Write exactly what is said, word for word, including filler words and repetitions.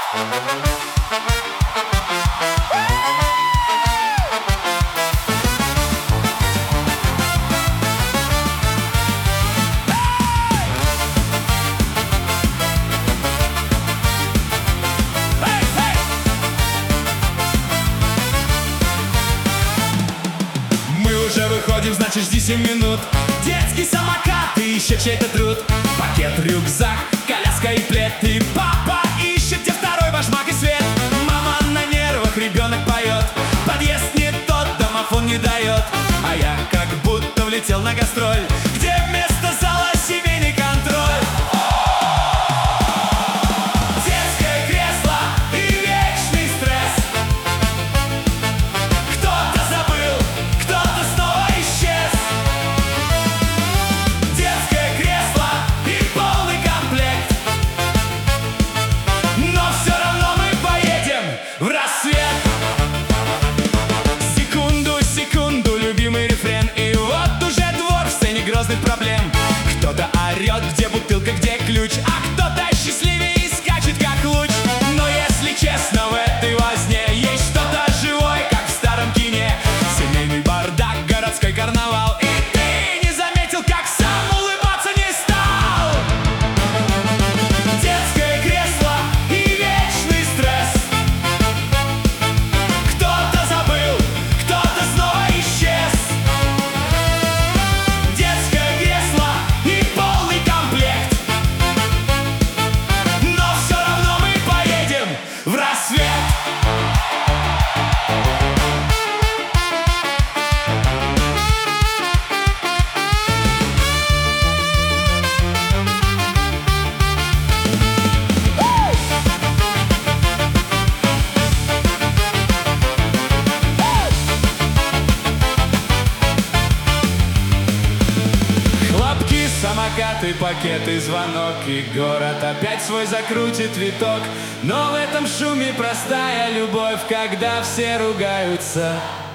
Уже выходим, значит жди семь минут. Детский самокат и еще чей-то труд. Пакет, рюкзак, коляска и плед. И папа ищет, где второй башмак и свет. Мама на нервах, ребенок поет. Подъезд не тот, домофон не дает. А я как будто влетел на гастроль, где вместо зала семейный контроль. Детское кресло и вечный стресс. Кто-то забыл, кто-то снова исчез. Детское кресло и полный комплект. Но все равно мы поедем в рассвет. Секунду, секунду, любимый рефрен. И вот уже двор в сцене грозных проблем. Кто-то орет, где бутылка, где ключ. А кто-то счастливее и скачет, как луч. Но если честно, в этой возне есть что-то живое, как в старом кине. Семейный бардак, городской карнавал. И ты не заметил, как сам улыбаться не стал. Детское кресло и вечный стресс. Кто-то забыл, кто-то снова исчез. Детское кресло и полный комплект. Но все равно мы поедем в рассвет. Хлопки, самокаты, пакеты, звонок. И город опять свой закрутит виток. Но в этом шуме простая любовь, когда все ругаются.